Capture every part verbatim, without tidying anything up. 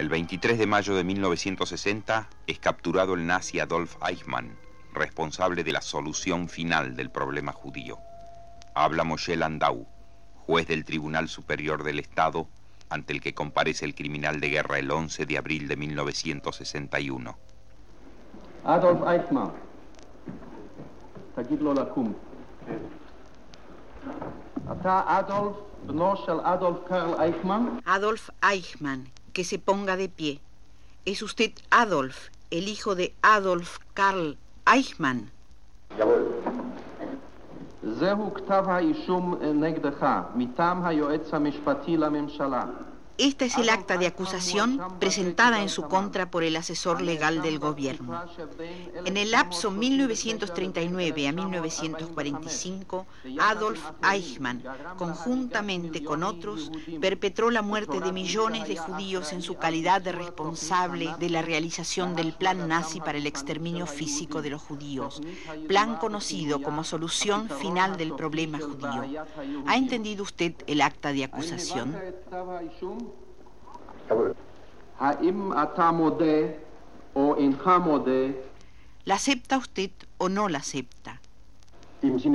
El veintitrés de mayo de mil novecientos sesenta es capturado el nazi Adolf Eichmann, responsable de la solución final del problema judío. Habla Moshe Landau, juez del Tribunal Superior del Estado, ante el que comparece el criminal de guerra el once de abril de mil novecientos sesenta y uno. Adolf Eichmann, תגיד לו לקום. אתה אדולף, בנו של אדולף קרל אייכמן? Adolf Eichmann, que se ponga de pie. ¿Es usted Adolf, el hijo de Adolf Karl Eichmann? זהו כתב האישום נגדך, מטעם היועץ המשפטי לממשלה. Esta es el acta de acusación presentada en su contra por el asesor legal del gobierno. En el lapso mil novecientos treinta y nueve a mil novecientos cuarenta y cinco, Adolf Eichmann, conjuntamente con otros, perpetró la muerte de millones de judíos en su calidad de responsable de la realización del plan nazi para el exterminio físico de los judíos, plan conocido como solución final del problema judío. ¿Ha entendido usted el acta de acusación? ¿La acepta usted o no la acepta? En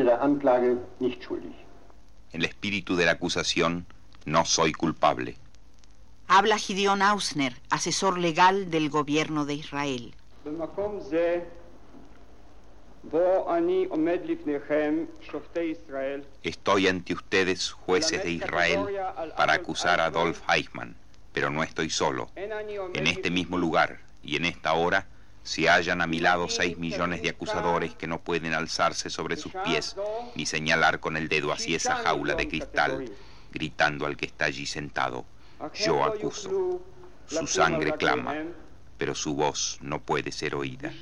el espíritu de la acusación, no soy culpable. Habla Gideon Ausner, asesor legal del gobierno de Israel. Estoy ante ustedes, jueces de Israel, para acusar a Adolf Eichmann, pero no estoy solo. En este mismo lugar y en esta hora se hallan a mi lado seis millones de acusadores que no pueden alzarse sobre sus pies ni señalar con el dedo hacia esa jaula de cristal, gritando al que está allí sentado: yo acuso. Su sangre clama, pero su voz no puede ser oída.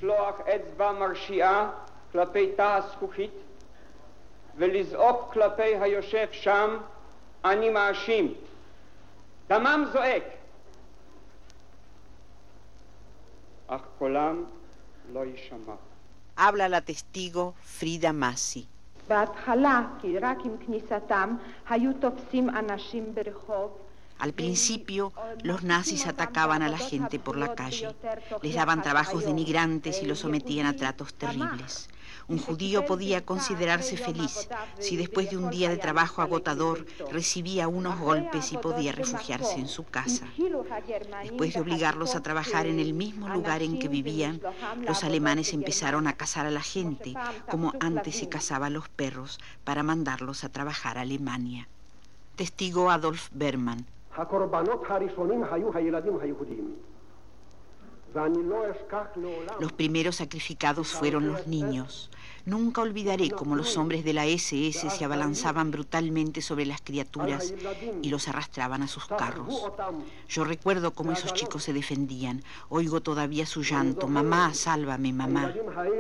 כלפי תא הזכוכית ולזעוק כלפי היושב שם, אני מאשים. דמם זועק, אך קולם לא יישמע. Habla la testigo Frida Massi. בהתחלה, כי רק עם כניסתם, היו תופסים אנשים ברחוב. Al principio, los nazis atacaban a la gente por la calle, les daban trabajos denigrantes y los sometían a tratos terribles. Un judío podía considerarse feliz si después de un día de trabajo agotador recibía unos golpes y podía refugiarse en su casa. Después de obligarlos a trabajar en el mismo lugar en que vivían, los alemanes empezaron a cazar a la gente, como antes se cazaba a los perros, para mandarlos a trabajar a Alemania. Testigo Adolf Berman. Los primeros sacrificados fueron los niños. Nunca olvidaré cómo los hombres de la ese ese se abalanzaban brutalmente sobre las criaturas y los arrastraban a sus carros. Yo recuerdo cómo esos chicos se defendían. Oigo todavía su llanto: mamá, sálvame, mamá.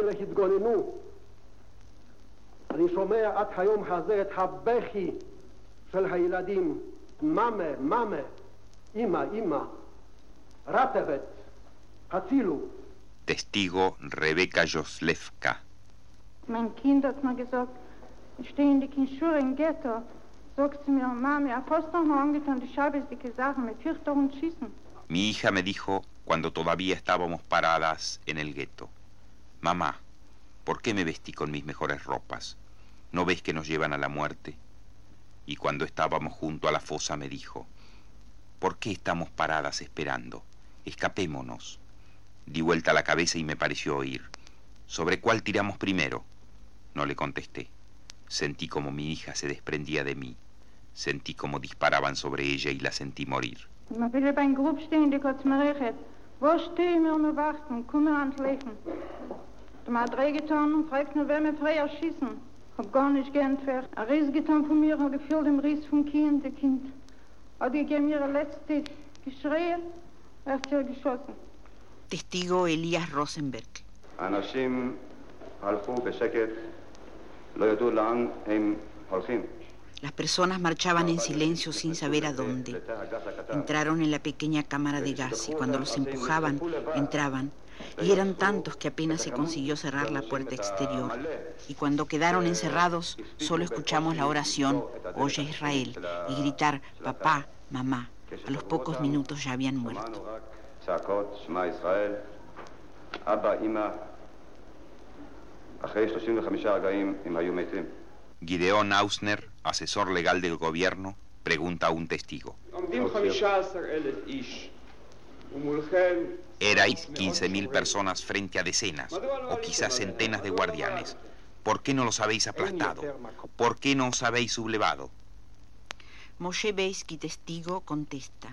Mame, mame, ima, ima, ratevet, hatsilu. Testigo Rebecca Joslewka. Mein Kind hat mir gesagt, ich stehe in die Kinschure im Ghetto. Sagt sie mir, Mami, Apostel haben angetan, die schabesdicke Sachen, mit Fürchter und Schießen. Mi hija me dijo cuando todavía estábamos paradas en el gueto: mamá, ¿por qué me vestí con mis mejores ropas? ¿No ves que nos llevan a la muerte? Y cuando estábamos junto a la fosa me dijo: ¿por qué estamos paradas esperando? Escapémonos. Di vuelta la cabeza y me pareció oír: ¿sobre cuál tiramos primero? No le contesté. Sentí como mi hija se desprendía de mí. Sentí como disparaban sobre ella y la sentí morir. Hab gar nicht geentfernt. Ein Riss getan von mir, hab gefühlt im Riss vom Kind, der Kind. Hat gegeben ihre letzte Geschrei, er hat sie geschossen. Testigo Elías Rosenberg. אנשים הלכו בשקט, לא ידעו לאן הם הולכים. Las personas marchaban en silencio sin saber a dónde. Entraron en la pequeña cámara de gas y cuando los empujaban, entraban. Y eran tantos que apenas se consiguió cerrar la puerta exterior. Y cuando quedaron encerrados, solo escuchamos la oración «Oye Israel» y gritar «Papá, mamá». A los pocos minutos ya habían muerto. צעקות, שמע ישראל, אבא, אמא, אחרי שלושים וחמישה רגעים הם היו מתים. Gideon Ausner, asesor legal del gobierno, pregunta a un testigo. Erais quince mil personas frente a decenas o quizás centenas de guardianes. ¿Por qué no los habéis aplastado? ¿Por qué no os habéis sublevado? Moshe Beisky, testigo, contesta.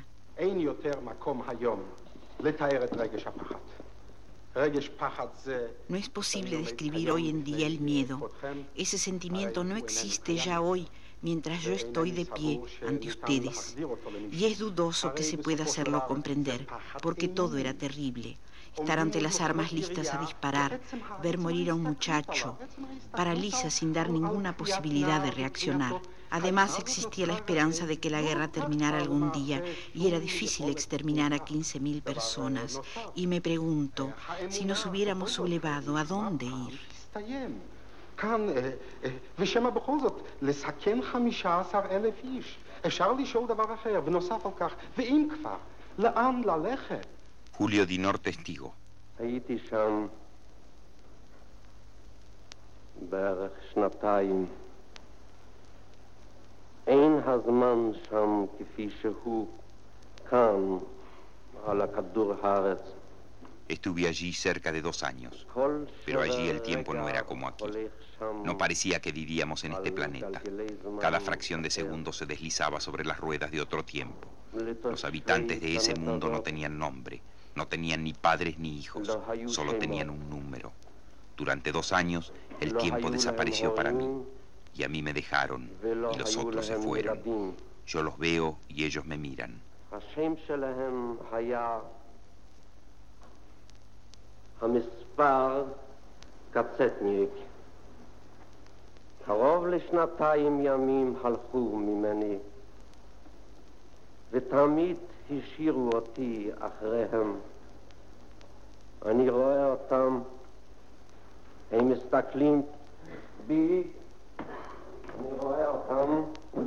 No es posible describir hoy en día el miedo. Ese sentimiento no existe ya hoy mientras yo estoy de pie ante ustedes. Y es dudoso que se pueda hacerlo comprender, porque todo era terrible. Estar ante las armas listas a disparar, ver morir a un muchacho, paraliza sin dar ninguna posibilidad de reaccionar. Además existía la esperanza de que la guerra terminara algún día y era difícil exterminar a quince mil personas. Y me pregunto, si nos hubiéramos sublevado, ¿a dónde ir? כאן, ושמה בכל זאת, לסכן חמישה עשר אלף איש. אפשר לשאול דבר אחר, ונוסף על כך, ואם כבר, לאן ללכת? Julio Dinor, testigo. הייתי שם בערך שנתיים. אין הזמן שם כפי שהוא כאן על הכדור הארץ. Estuve allí cerca de dos años, pero allí el tiempo no era como aquí. No parecía que vivíamos en este planeta. Cada fracción de segundo se deslizaba sobre las ruedas de otro tiempo. Los habitantes de ese mundo no tenían nombre, no tenían ni padres ni hijos, solo tenían un número. Durante dos años el tiempo desapareció para mí, y a mí me dejaron, y los otros se fueron. Yo los veo y ellos me miran. המספר קצטניק. קרוב לשנתיים ימים הלכו ממני, ותמיד השאירו אותי אחריהם. אני רואה אותם, הם מסתכלים בי, אני רואה אותם.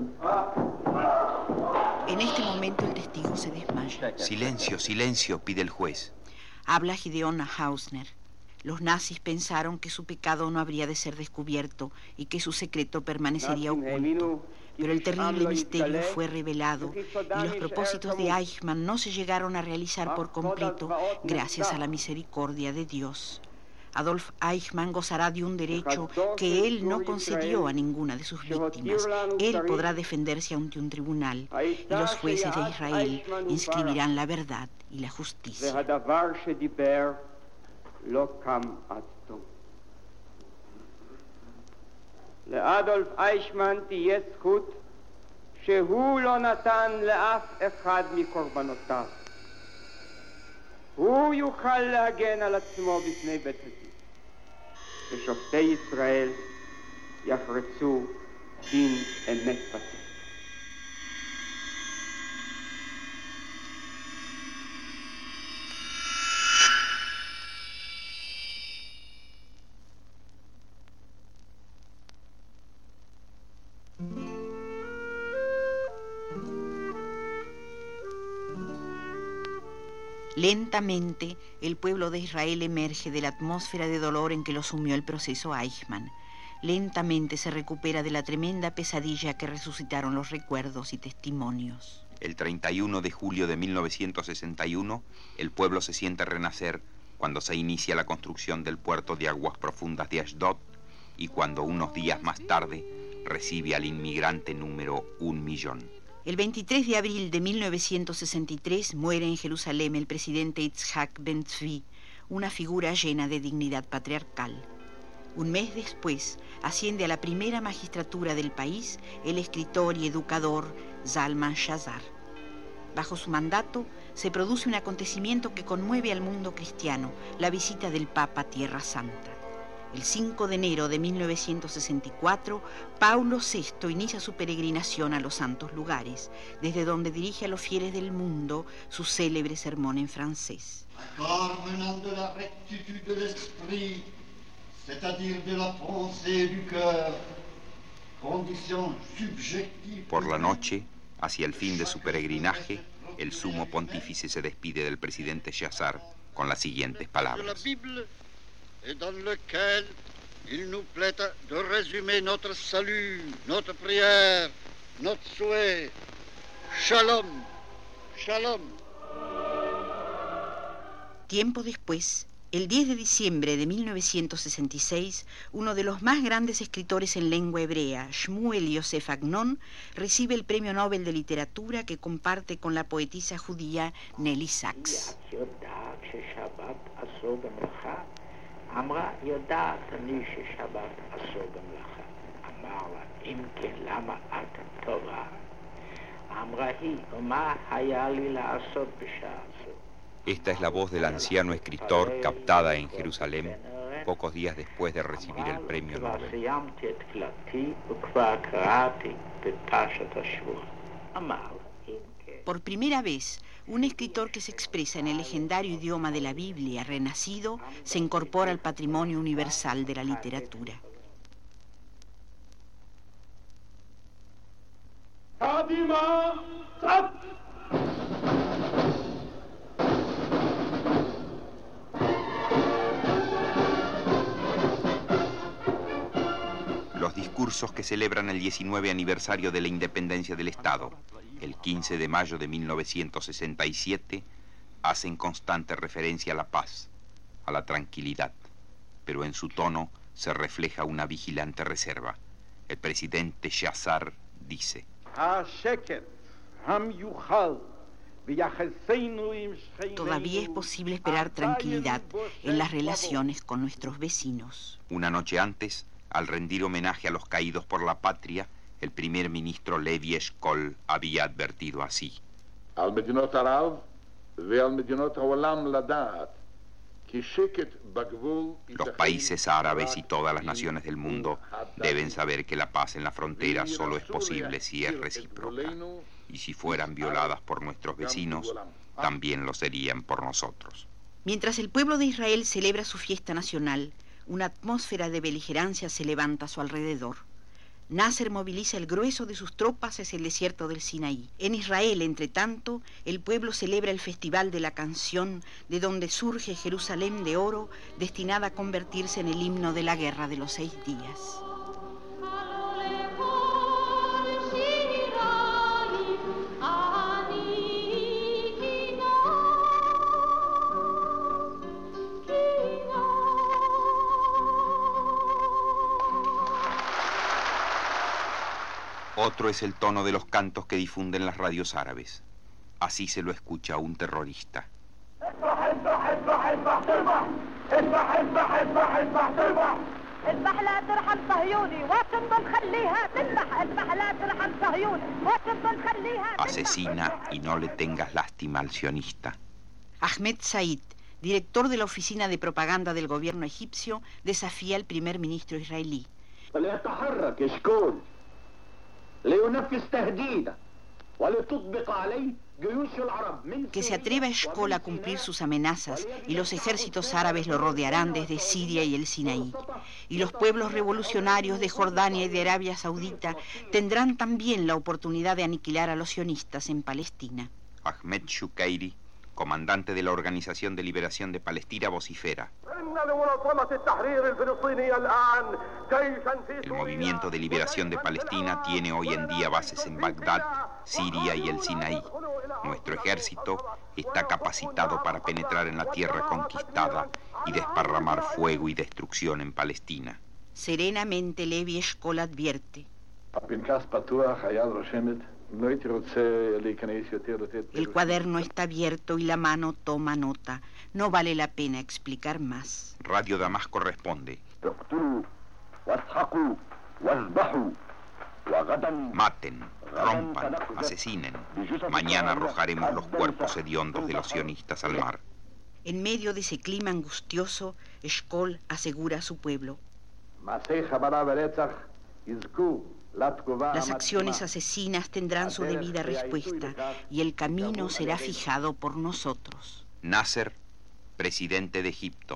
En este momento el testigo se desmaya. Silencio, silencio, pide el juez. Habla Gideon Ausner. Los nazis pensaron que su pecado no habría de ser descubierto y que su secreto permanecería oculto. Pero el terrible misterio fue revelado y los propósitos de Eichmann no se llegaron a realizar por completo gracias a la misericordia de Dios. Adolf Eichmann gozará de un derecho que él no concedió a ninguna de sus víctimas. Él podrá defenderse ante un tribunal y los jueces de Israel inscribirán la verdad y la justicia. לאדולף אייכמן תהיה זכות שהוא לא נתן לאף אחד מקורבנותיו. הוא יוכל להגן על עצמו בפני בית הדין. ושופטי ישראל יחרצו דין אמת בצדק. Lentamente, el pueblo de Israel emerge de la atmósfera de dolor en que lo sumió el proceso Eichmann. Lentamente se recupera de la tremenda pesadilla que resucitaron los recuerdos y testimonios. El treinta y uno de julio de mil novecientos sesenta y uno, el pueblo se siente renacer cuando se inicia la construcción del puerto de aguas profundas de Ashdod y cuando unos días más tarde recibe al inmigrante número un millón. El veintitrés de abril de mil novecientos sesenta y tres muere en Jerusalén el presidente Itzhak Ben-Tzvi, una figura llena de dignidad patriarcal. Un mes después asciende a la primera magistratura del país el escritor y educador Zalman Shazar. Bajo su mandato se produce un acontecimiento que conmueve al mundo cristiano, la visita del Papa a Tierra Santa. El cinco de enero de mil novecientos sesenta y cuatro, Paulo sexto inicia su peregrinación a los santos lugares, desde donde dirige a los fieles del mundo su célebre sermón en francés. Por la noche, hacia el fin de su peregrinaje, El sumo pontífice se despide del presidente Sheazar con las siguientes palabras. Il nous plaît de résumer notre salut, notre prière, notre souhait. Shalom, shalom. Tiempo después, el diez de diciembre de mil novecientos sesenta y seis, uno de los más grandes escritores en lengua hebrea, Shmuel Yosef Agnon, recibe el Premio Nobel de Literatura que comparte con la poetisa judía Nelly Sachs. אמרה, יודעת אני ששבת אסור במלאכה. אמר לה, אם כן, למה את טובה? אמרה היא, ומה היה לי לעשות בשעה זו? Esta es la voz del anciano escritor captada en Jerusalén pocos días después de recibir el premio Nobel. Por primera vez, un escritor que se expresa en el legendario idioma de la Biblia renacido se incorpora al patrimonio universal de la literatura. Los discursos que celebran el diecinueve aniversario de la independencia del Estado, el quince de mayo de mil novecientos sesenta y siete, hacen constante referencia a la paz, a la tranquilidad, pero en su tono se refleja una vigilante reserva. El presidente Sheazar dice: todavía es posible esperar tranquilidad en las relaciones con nuestros vecinos. Una noche antes, al rendir homenaje a los caídos por la patria, el primer ministro Levi Eshkol había advertido así: los países árabes y todas las naciones del mundo deben saber que la paz en la frontera solo es posible si es recíproca, y si fueran violadas por nuestros vecinos, también lo serían por nosotros. Mientras el pueblo de Israel celebra su fiesta nacional, una atmósfera de beligerancia se levanta a su alrededor. Nasser moviliza el grueso de sus tropas hacia el desierto del Sinaí. En Israel, entre tanto, el pueblo celebra el Festival de la Canción, de donde surge Jerusalén de oro, destinada a convertirse en el himno de la Guerra de los Seis Días. Otro es el tono de los cantos que difunden las radios árabes. Así se lo escucha a un terrorista. Asesina y no le tengas lástima al sionista. Ahmed Said, director de la oficina de propaganda del gobierno egipcio, desafía al primer ministro israelí. Que se atreva Eshkol a cumplir sus amenazas y los ejércitos árabes lo rodearán desde Siria y el Sinaí. Y los pueblos revolucionarios de Jordania y de Arabia Saudita tendrán también la oportunidad de aniquilar a los sionistas en Palestina. Ahmed Shukairi, comandante de la Organización de Liberación de Palestina, vocifera: el movimiento de liberación de Palestina tiene hoy en día bases en Bagdad, Siria y el Sinaí. Nuestro ejército está capacitado para penetrar en la tierra conquistada y desparramar fuego y destrucción en Palestina. Serenamente Levi Eshkol advierte: el cuaderno está abierto y la mano toma nota. No vale la pena explicar más. Radio Damasco responde: maten, rompan, asesinen. Mañana arrojaremos los cuerpos hediondos de los sionistas al mar. En medio de ese clima angustioso, Eshkol asegura a su pueblo: las acciones asesinas tendrán su debida respuesta y el camino será fijado por nosotros. Nasser, presidente de Egipto: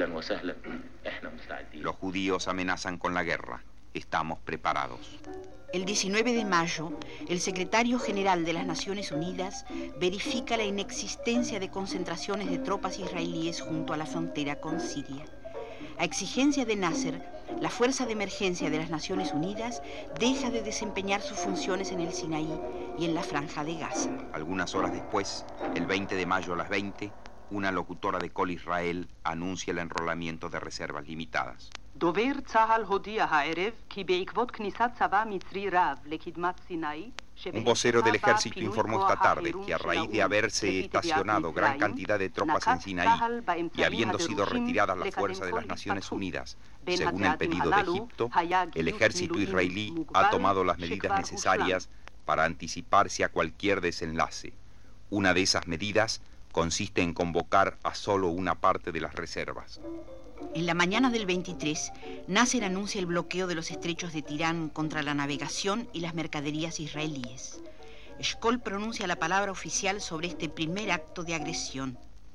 los judíos amenazan con la guerra. Estamos preparados. El diecinueve de mayo, el secretario general de las Naciones Unidas verifica la inexistencia de concentraciones de tropas israelíes junto a la frontera con Siria. A exigencia de Nasser, la Fuerza de Emergencia de las Naciones Unidas deja de desempeñar sus funciones en el Sinaí y en la Franja de Gaza. Algunas horas después, el veinte de mayo a las veinte, una locutora de Kol Israel anuncia el enrolamiento de reservas limitadas. דובר צה"ל הודיע הערב כי בעקבות כניסת צבא מצרי רב לקדמת סיני Un vocero del ejército informó esta tarde que a raíz de haberse estacionado gran cantidad de tropas en Sinaí y habiendo sido retiradas las fuerzas de las Naciones Unidas, según el pedido de Egipto, el ejército israelí ha tomado las medidas necesarias para anticiparse a cualquier desenlace. Una de esas medidas consiste en convocar a solo una parte de las reservas. En la mañana del veintitrés, Nasser anuncia el bloqueo de los estrechos de Tirán contra la navegación y las mercaderías israelíes. Eshkol pronuncia la palabra oficial sobre este primer acto de agresión.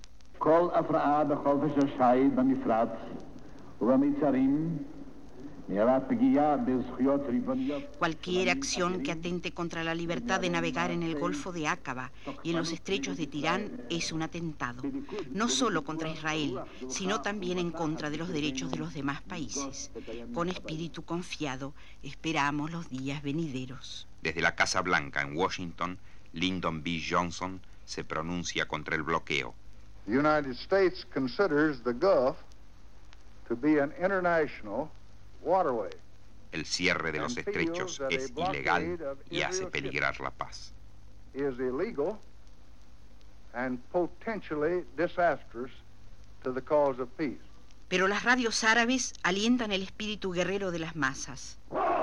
Cualquier acción que atente contra la libertad de navegar en el Golfo de Aqaba y en los estrechos de Tirán es un atentado, no solo contra Israel, sino también en contra de los derechos de los demás países. Con espíritu confiado, esperamos los días venideros. Desde la Casa Blanca en Washington, Lyndon B. Johnson se pronuncia contra el bloqueo. The United States considers the Gulf to be an international waterway. El cierre de los estrechos es ilegal y hace peligrar la paz. Is illegal and potentially disastrous to the cause of peace. Pero las radios árabes alientan el espíritu guerrero de las masas.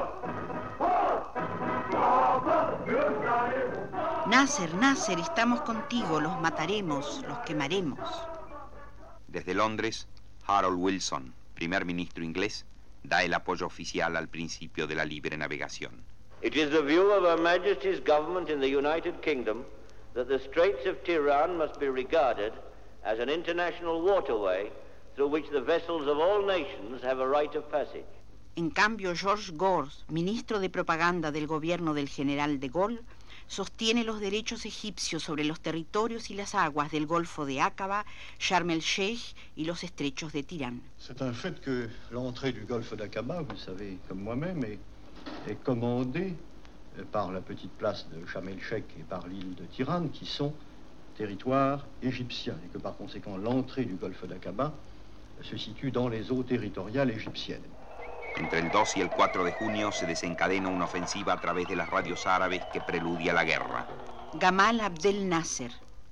Nasser, Nasser, estamos contigo, los mataremos, los quemaremos. Desde Londres, Harold Wilson, primer ministro inglés, da el apoyo oficial al principio de la libre navegación. It is the view of Her Majesty's government in the United Kingdom that the Straits of Tiran must be regarded as an international waterway through which the vessels of all nations have a right of passage. En cambio, George Gore, ministro de propaganda del gobierno del general de Gaulle, sostiene los derechos egipcios sobre los territorios y las aguas del Golfo de Aqaba, Sharm el-Sheikh y los estrechos de Tirán. C'est un fait que l'entrée du Golfe d'Aqaba, vous savez comme moi-même, est, est commandée par la petite place de Sharm el-Sheikh et par l'île de Tiran, qui sont territoires égyptiens, et que par conséquent l'entrée du Golfe d'Aqaba se situe dans les eaux territoriales égyptiennes. Entre el dos y el cuatro de junio se desencadena una ofensiva a través de las radios árabes que preludia la guerra. Gamal Abdel Nasser.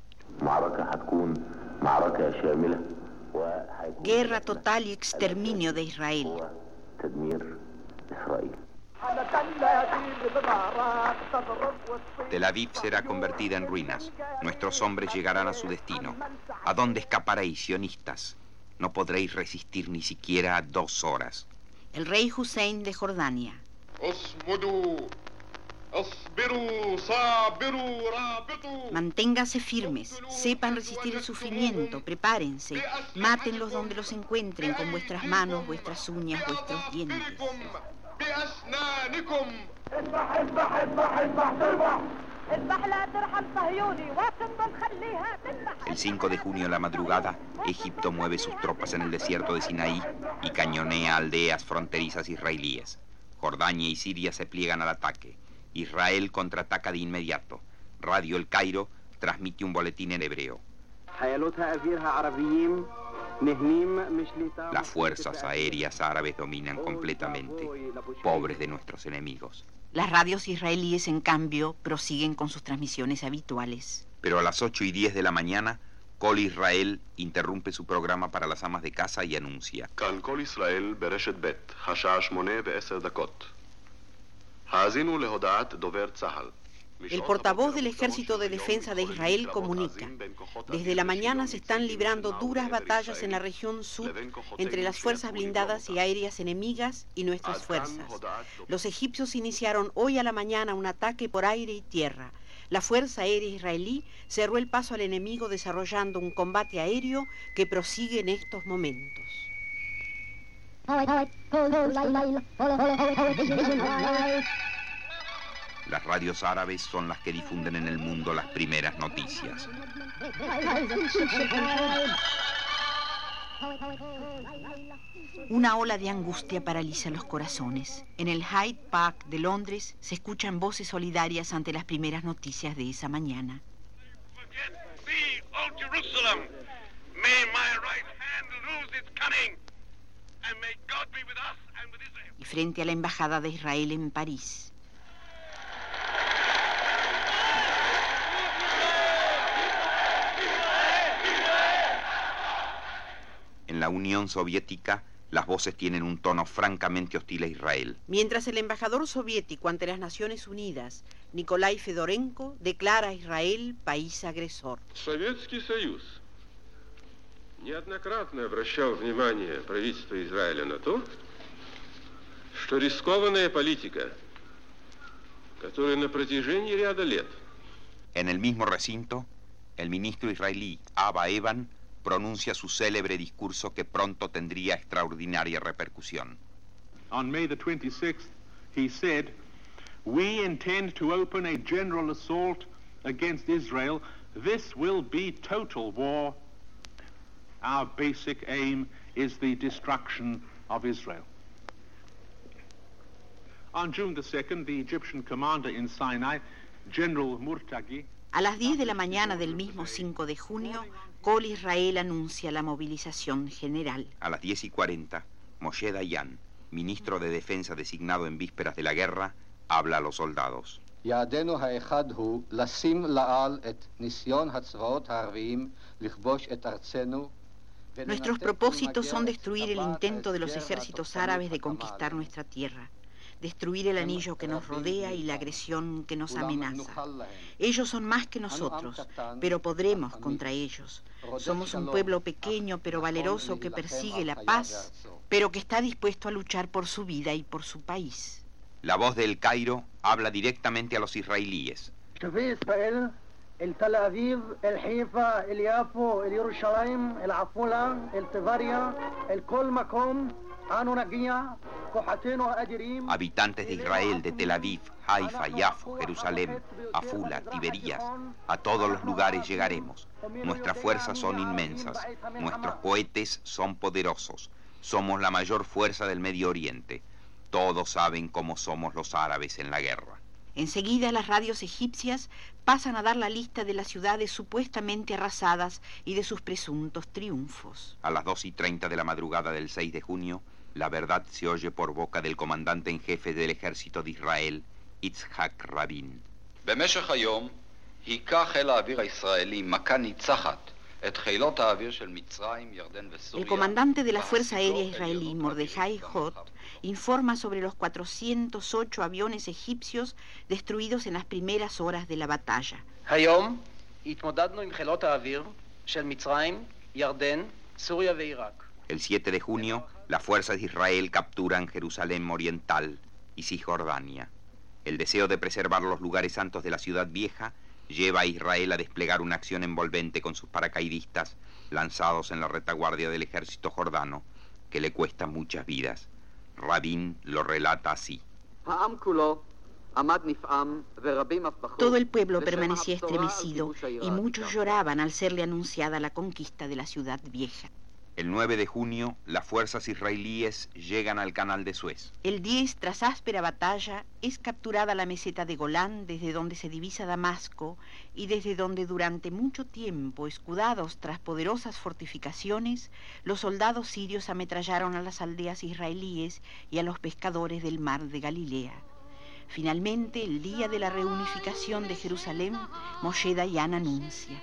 Guerra total y exterminio de Israel. Tel Aviv será convertida en ruinas. Nuestros hombres llegarán a su destino. ¿A dónde escaparéis, sionistas? No podréis resistir ni siquiera dos horas. El rey Hussein de Jordania. Manténganse firmes, sepan resistir el sufrimiento, prepárense, mátenlos donde los encuentren con vuestras manos, vuestras uñas, vuestros dientes. El cinco de junio en la madrugada, Egipto mueve sus tropas en el desierto de Sinaí y cañonea aldeas fronterizas israelíes. Jordania y Siria se pliegan al ataque. Israel contraataca de inmediato. Radio El Cairo transmite un boletín en hebreo. Las fuerzas aéreas árabes dominan completamente. Pobres de nuestros enemigos. Las radios israelíes, en cambio, prosiguen con sus transmisiones habituales. Pero a las ocho y diez de la mañana, Kol Israel interrumpe su programa para las amas de casa y anuncia. כאן כל ישראל ברשת ב', השעה שמונה ועשר דקות. האזינו להודעת דובר צה"ל. El portavoz del Ejército de Defensa de Israel comunica: desde la mañana se están librando duras batallas en la región sur entre las fuerzas blindadas y aéreas enemigas y nuestras fuerzas. Los egipcios iniciaron hoy a la mañana un ataque por aire y tierra. La Fuerza Aérea Israelí cerró el paso al enemigo desarrollando un combate aéreo que prosigue en estos momentos. Las radios árabes son las que difunden en el mundo las primeras noticias. Una ola de angustia paraliza los corazones. En el Hyde Park de Londres se escuchan voces solidarias ante las primeras noticias de esa mañana. Y frente a la embajada de Israel en París, en la Unión Soviética, las voces tienen un tono francamente hostil a Israel. Mientras el embajador soviético ante las Naciones Unidas, Nikolai Fedorenko, declara a Israel país agresor. Советский Союз неоднократно обращал внимание правительства Израиля на то, что рискованная политика, которая на протяжении ряда лет. En el mismo recinto, el ministro israelí Abba Eban pronuncia su célebre discurso que pronto tendría extraordinaria repercusión. On May the twenty-sixth, he said, "We intend to open a general assault against Israel. This will be total war. Our basic aim is the destruction of Israel." On June the second, the Egyptian commander in Sinai, General Murtagi, a las diez de la mañana del mismo cinco de junio, Kol Israel anuncia la movilización general. A las diez y cuarenta, Moshe Dayan, ministro de Defensa designado en vísperas de la guerra, habla a los soldados. Nuestros propósitos son destruir el intento de los ejércitos árabes de conquistar nuestra tierra, destruir el anillo que nos rodea y la agresión que nos amenaza. Ellos son más que nosotros, pero podremos contra ellos. Somos un pueblo pequeño pero valeroso que persigue la paz, pero que está dispuesto a luchar por su vida y por su país. La voz de El Cairo habla directamente a los israelíes. el Tel Aviv, el Haifa, el Yafo, el Jerusalén, el Afula, el Tiberia, el Kol Makom, Habitantes de Israel, de Tel Aviv, Haifa, Yafo, Jerusalén, Afula, Tiberías, a todos los lugares llegaremos. Nuestras fuerzas son inmensas, nuestros cohetes son poderosos, somos la mayor fuerza del Medio Oriente. Todos saben cómo somos los árabes en la guerra. Enseguida las radios egipcias pasan a dar la lista de las ciudades supuestamente arrasadas y de sus presuntos triunfos. A las dos y treinta de la madrugada del seis de junio, la verdad se oye por boca del comandante en jefe del ejército de Israel, Yitzhak Rabin. במשך היום היכה חיל האוויר הישראלי מכה ניצחת את חילות האוויר של מצרים, ירדן וסוריה. El comandante de la Fuerza Aérea Israelí, Mordejai Hot, informa sobre los cuatrocientos ocho aviones egipcios destruidos en las primeras horas de la batalla. היום התמודדנו עם חילות האוויר של מצרים, ירדן, סוריה ועיראק. El siete de junio, las fuerzas de Israel capturan Jerusalén Oriental y Cisjordania. El deseo de preservar los lugares santos de la ciudad vieja lleva a Israel a desplegar una acción envolvente con sus paracaidistas lanzados en la retaguardia del ejército jordano, que le cuesta muchas vidas. Rabin lo relata así. Todo el pueblo permanecía estremecido y muchos lloraban al serle anunciada la conquista de la ciudad vieja. El nueve de junio, las fuerzas israelíes llegan al canal de Suez. El diez, tras áspera batalla, es capturada la meseta de Golán, desde donde se divisa Damasco y desde donde durante mucho tiempo, escudados tras poderosas fortificaciones, los soldados sirios ametrallaron a las aldeas israelíes y a los pescadores del mar de Galilea. Finalmente, el día de la reunificación de Jerusalén, Moshe Dayan anuncia: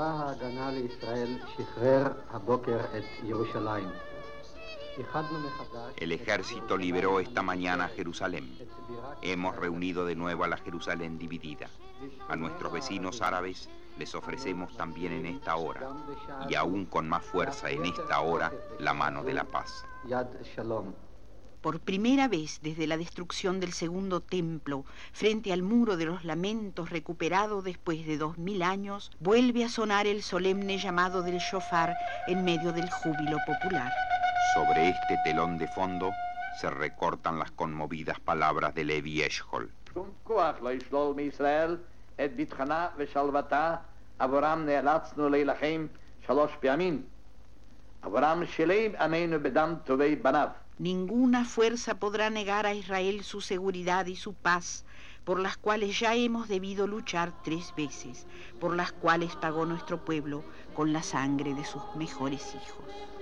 el ejército liberó esta mañana Jerusalén. Hemos reunido de nuevo a la Jerusalén dividida. A nuestros vecinos árabes les ofrecemos también en esta hora, y aún con más fuerza en esta hora, la mano de la paz. Por primera vez desde la destrucción del segundo templo, frente al muro de los lamentos recuperado después de dos mil años, vuelve a sonar el solemne llamado del shofar en medio del júbilo popular. Sobre este telón de fondo se recortan las conmovidas palabras de Levi Eshkol. שום כוח לא ישלול מישראל את ביטחונה ושלוותה, עבורם נאלצנו להילחם שלוש פעמים. עבורם שילם עמנו בדם טובי בניו. Ninguna fuerza podrá negar a Israel su seguridad y su paz, por las cuales ya hemos debido luchar tres veces, por las cuales pagó nuestro pueblo con la sangre de sus mejores hijos.